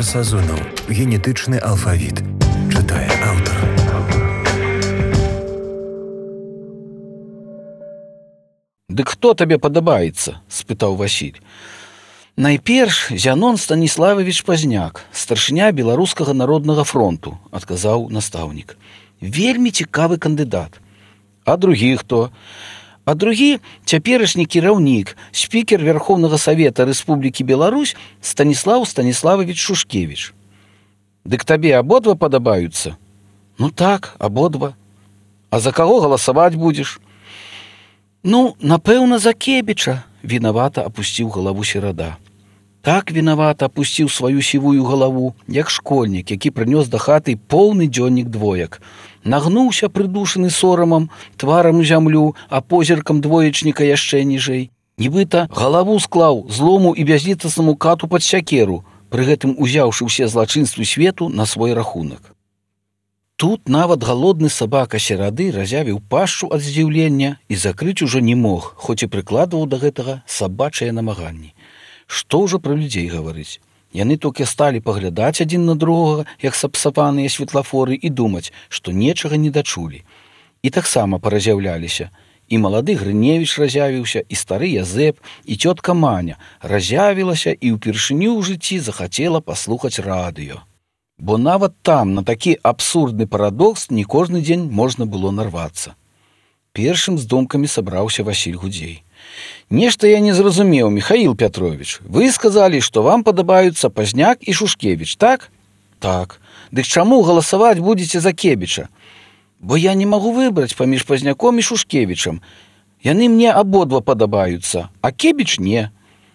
Сазонаў. Генетычны алфавіт. Чытае аўтар. «Дык хто табе падабаецца?» – спытаў Васіль. «Найперш Зянон Станіславович Пазняк, старшыня Беларускага народнага фронту», – адказаў настаўнік. «Вельмі цікавы кандыдат». «А другі хто?» «А другі цяперашні кіраўнік, спікер Верховнага Савета Рэспублікі Беларусь Станіслав Станіславович Шушкевіч». «Дык табе абодва падабаюцца?» «Ну так, абодва». «А за каго галасаваць будзеш?» «Ну, напэўна, за Кебіча», – вінавата апусціў галаву серада. Так вінавата апусціў сваю сівую галаву, як школьнік, які прынёс да хаты поўны дзённік двоек. Нагнуўся, прыдушаны сорамам, тварам у зямлю, а позіркам двоечніка яшчэ ніжэй. Нібыта галаву склаў злому і бязлітаснаму кату пад сякеру, пры гэтым узяўшы ўсе злачынствы свету на свой рахунак. Тут нават галодны сабака серады разявіў пашчу ад здзіўлення і закрыць ужо не мог, хоць і прыкладваў да гэтага сабачыя намаганні. Што ўжо пра людзей гаварыць? Яны толькі сталі паглядаць адзін на другога, як сапсапаныя светлафоры, і думаць, што нечага не дачулі. І таксама паразяўляліся. І малады Грыневіч разявіўся, і стары Язэп, і цётка Маня разявілася і ўпершыню ў жыцці захацела паслухаць радыё. Бо нават там на такі абсурдны парадокс не кожны дзень можна было нарвацца. Першым з думкамі сабраўся Васіль Гудзей. «Нешта я не зразумеў, Михаил Петрович. Вы сказалі, што вам падабаюцца Пазняк і Шушкевіч, так?» «Так. Дык чаму галасаваць будзеце за Кебіча?» «Бо я не магу выбраць паміж Пазняком і Шушкевічам. Яны мне абодва падабаюцца, а Кебіч не».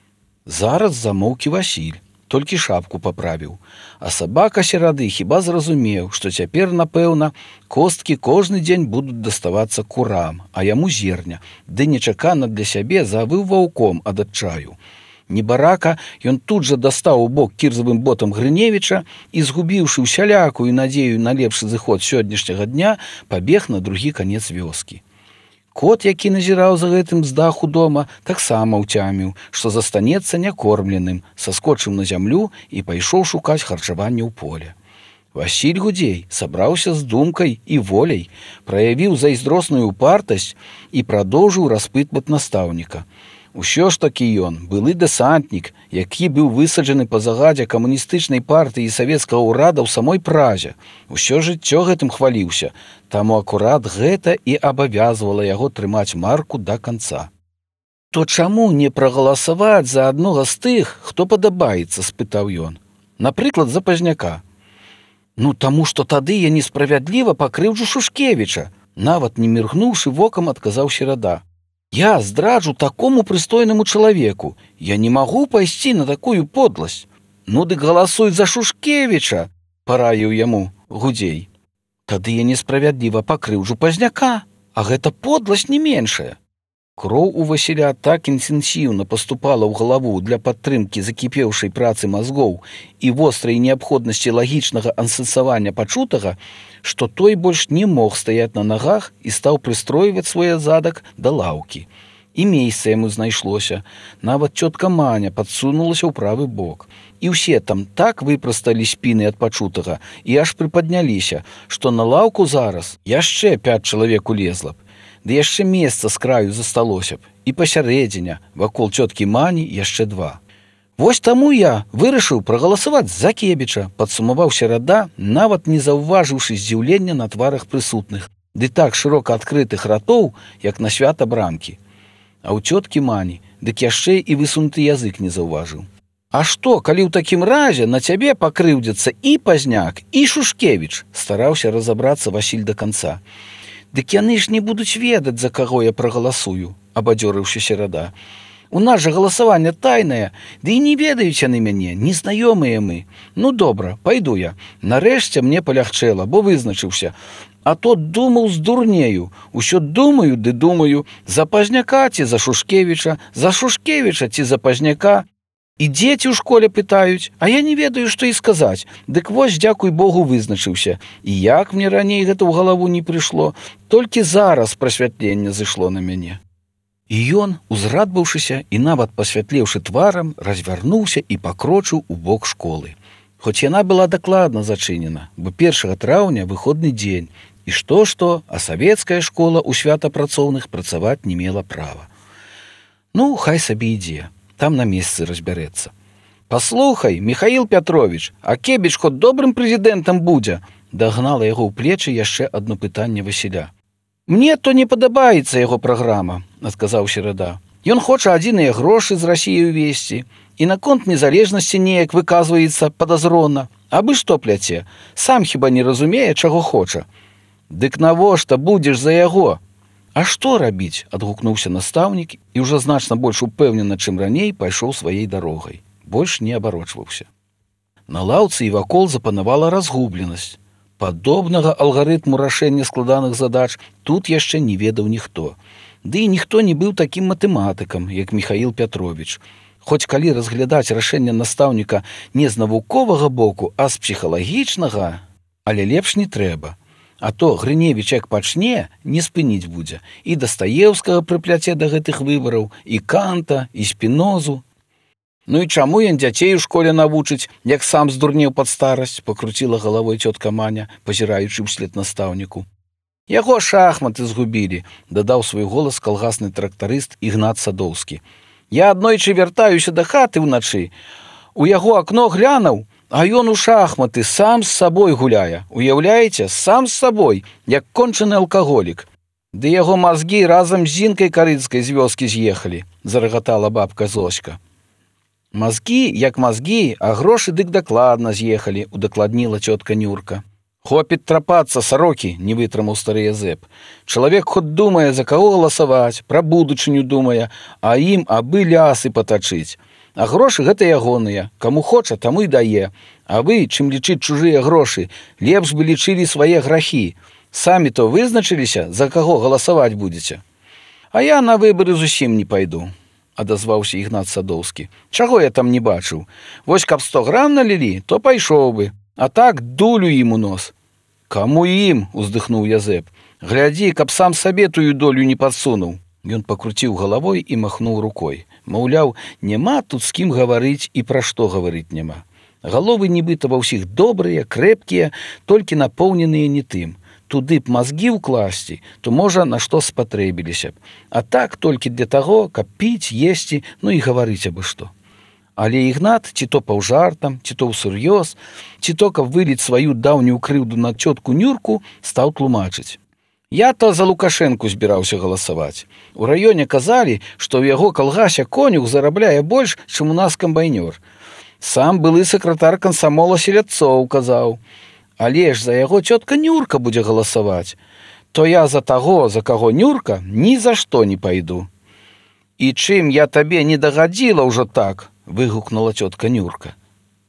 Зараз замоўкі Васіль, толькі шапку паправіў. А сабака серады хіба зразумеў, што цяпер, напэўна, косткі кожны дзень будуць даставацца курам, а яму зерня, ды нечакана для сябе завыў ваўком ад адчаю. Небарака ён тут жа дастаў у бок кірзавым ботам Грыневіча і, згубіўшы ўсялякую надзею на лепшы зыход сённяшняга дня, пабег на другі канец вёскі. Кот, які назіраў за гэтым з даху дома, таксама ўцяміў, што застанецца някормленым, саскочыў на зямлю і пайшоў шукаць харчаванне ў поле. Васіль Гудзей сабраўся з думкай і воляй, праявіў зайздросную упартасць і прадоўжыў распытваць настаўніка. Усё ж такі ён, былы дэсантнік, які быў высаджаны па загадзе камуністычнай партыі і савецкага ўрада ў самой Празе. Усё жыццё гэтым хваліўся, таму акурат гэта і абавязвала яго трымаць марку да канца. «То чаму не прагаласаваць за аднога з тых, хто падабаецца?» – спытаў ён. «Напрыклад, за Пазняка». «Ну, таму што тады я несправядліва пакрыўджу Шушкевіча», – нават не міргнуўшы вокам, адказаў серада. «Я здраджу такому прыстойнаму чалавеку. Я не магу пайсці на такую подласць». «Ну, дык галасуй за Шушкевіча», – параіў яму Гудзей. «Тады я несправядліва пакрыўджу Пазняка, а гэта подласць не меншая». Кроў у Васіля так інтэнсіўна паступала ў галаву для падтрымкі закіпеўшай працы мазгоў і вострай неабходнасці лагічнага ансэнсавання пачутага, што той больш не мог стаяць на нагах і стаў прыстройваць свой задак да лаўкі. І месца яму знайшлося. Нават цётка Маня падсунулася ў правы бок. І ўсе там так выпрасталі спіны ад пачутага і аж прыпадняліся, што на лаўку зараз яшчэ 5 чалавек улезла б. Ды яшчэ месца з краю засталося б, і пасярэдзіне, вакол цёткі Мані яшчэ 2. «Вось таму я вырашыў прагаласаваць за Кебіча», – падсумаваў серада, нават не заўважыўшы здзіўлення на тварах прысутных, ды так шырока адкрытых ратоў, як на свята брамкі. А ў цёткі Мані дык яшчэ і высунуты язык не заўважыў. «А што, калі ў такім разе на цябе пакрыўдзяцца і Пазняк, і Шушкевіч?» – стараўся разабрацца Васіль да канца. «Дык яны ж не будуць ведаць, за каго я прагаласую», – абадзёрыўся серада. «У нас жа галасаванне тайнае, ды і не ведаюць яны мяне, незнаёмыя мы. Ну добра, пайду я. Нарэшце мне палягчэла, бо вызначыўся. А то думаў здурнею. Усё думаю ды думаю, за Пазняка ці за Шушкевіча, за Шушкевіча ці за Пазняка. І дзеці ў школе пытаюць, а я не ведаю, што і сказаць. Дык вось, дзякуй Богу, вызначыўся. І як мне раней гэта ў галаву не прыйшло, толькі зараз прасвятленне зышло на мяне». І ён, узрадбаўшыся і нават пасвятлеўшы тварам, развярнуўся і пакрочыў у бок школы. Хоць яна была дакладна зачынена, бо 1 траўня выходны дзень, і што, а савецкая школа ў святапрацоўных працаваць не мела права. Ну, хай сабе ідзе, там на месцы разбярэцца. «Паслухай, Михаил Пятрович, а Кебіч хоць добрым прэзідэнтам будзе?» Дагнала яго ў плечы яшчэ адно пытанне Васіля. «Мне то не падабаецца яго праграма», — адказаў Серада. «Ён хоча адзіныя грошы з Расіі ўвесці, і наконт незалежнасці неяк выказваецца падазрона. Абы што пляце, сам хіба не разумее, чаго хоча». «Дык навошта будзеш за яго?» «А што рабіць?» — адгукнуўся настаўнік і ўжо значна больш упэўнена, чым раней, пайшоў сваей дарогай. Больш не абарочваўся. На лаўцы і вакол запанавала разгубленасць. Падобнага алгарытму рашэння складаных задач тут яшчэ не ведаў ніхто. Ды і ніхто не быў такім матэматыкам, як Михаил Пятрович. Хоць калі разглядаць рашэнне настаўніка не з навуковага боку, а з псіхалагічнага, але лепш не трэба. А то Грыневіч як пачне, не спыніць будзе. І Дастаеўскага прыпляце да гэтых выбараў, і Канта, і Спінозу. «Ну і чаму ён дзяцей у школе навучыць, як сам здурнеў пад старасць?» — пакруціла галавой цётка Маня, пазіраючы ўслед настаўніку. «Яго шахматы згубілі», — дадаў свой голас калгасны трактарыст Ігнат Садоўскі. «Я аднойчы вяртаюся да хаты ўначы. У яго акно глянуў, а ён у шахматы сам з сабой гуляе. Уяўляеце, сам з сабой, як кончаны алкаголік. Ды яго мазгі разам з Зінкай Карыцкай з вёскі з'ехалі», — зарагатала бабка Зоська. «Мазгі, як мазгі, а грошы дык дакладна з'ехалі», — удакладніла цётка Нюрка. «Хопіць трапацца, сарокі», — не вытрымаў стары Язэп. «Чалавек хоць думае, за каго галасаваць, пра будучыню думае, а ім абы лясы патачыць. А грошы гэта ягоныя, каму хоча, таму і дае. А вы, чым лічыць чужыя грошы, лепш бы лічылі свае грахі. Самі то вызначыліся, за каго галасаваць будзеце. А я на выбары зусім не пайду», — адазваўся Ігнат Садоўскі. «Чаго я там не бачыў? Вось каб 100 грам налілі, то пайшоў бы. А так дулю ім у нос». «Каму ім?» — уздыхнуў Язэп. «Глядзі, каб сам сабе тую долю не падсунуў». Ён пакруціў галавой і махнуў рукой. Маўляў, няма тут з кім гаварыць і пра што гаварыць няма. Галовы нібыта ва ўсіх добрыя, крэпкія, толькі напоўненыя не тым. Туды б мазгі ўкласці, то, можа, на што спатрэбіліся б. А так толькі для таго, каб піць, есці, ну і гаварыць абы што. Але Ігнат, ці то паўжартам, ці то ўсур'ёз, ці то, каб выліць сваю даўнюю крыўду на цётку Нюрку, стаў тлумачыць. «Я то за Лукашэнку збіраўся галасаваць. У раёне казалі, што ў яго калгасе конюх зарабляе больш, чым у нас камбайнёр. Сам былы сакратар камсамола Селядцоў казаў. Але ж за яго цётка Нюрка будзе галасаваць. То я за таго, за каго Нюрка, ні за што не пайду». «І чым я табе не дагадзіла ўжо так?» — выгукнула цётка Нюрка.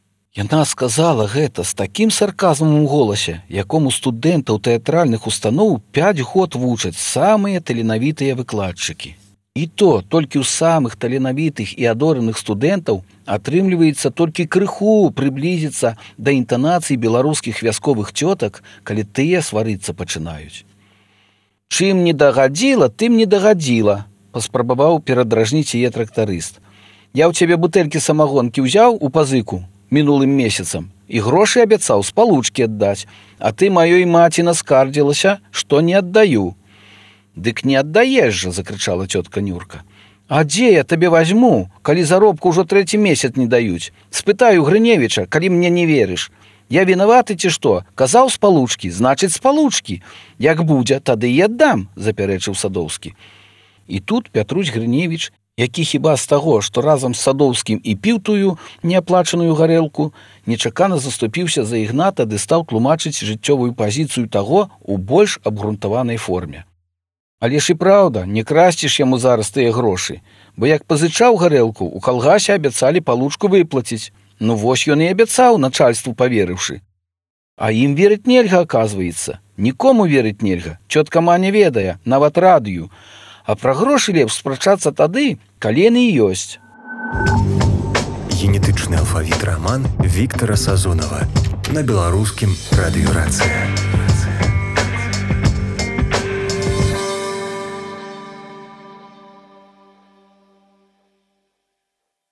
Яна сказала гэта з такім сарказмам у голасе, якому студэнтаў тэатральных устаноў 5 год вучаць самыя таленавітыя выкладчыкі. І то толькі ў самых таленавітых і адораных студэнтаў атрымліваецца толькі крыху прыблізіцца да інтанацый беларускіх вясковых цётак, калі тыя сварыцца пачынаюць. «Чым не дагадзіла, тым не дагадзіла», — паспрабаваў перадражніць яе трактарыст. «Я ў цябе бутэлькі самагонкі ўзяў у пазыку мінулым месяцам і грошы абяцаў з палучкі аддаць, а ты маёй маці наскардзілася, што не аддаю». «Дык не аддаеш жа», — закрычала цётка Нюрка. «А дзе я табе вазьму, калі заробку ўжо 3-й месяц не даюць? Спытаю Грыневіча, калі мне не верыш. Я вінаваты ці што? Казаў з палучкі, значыць з палучкі. Як будзе, тады і аддам», — запярэчыў Садоўскі. І тут Пятрусь Грыневіч, які хіба з таго, што разам з Садоўскім і піў тую неаплачаную гарэлку, нечакана заступіўся за Ігната ды стаў тлумачыць жыццёвую пазіцыю таго ў больш абгрунтаванай форме. «Але ж і праўда, не красціш яму зараз тыя грошы, бо як пазычаў гарэлку, у калгасе абяцалі палучку выплаціць. Ну вось ён і абяцаў, начальству паверыўшы. А ім верыць нельга, аказваецца. Нікому верыць нельга, цётка Маня ведае, нават радыю. А пра грошы лепш спрачацца тады, калі яны і ёсць». Генетычны алфавіт раман Віктара Сазонава на беларускім радыё «Рацыя».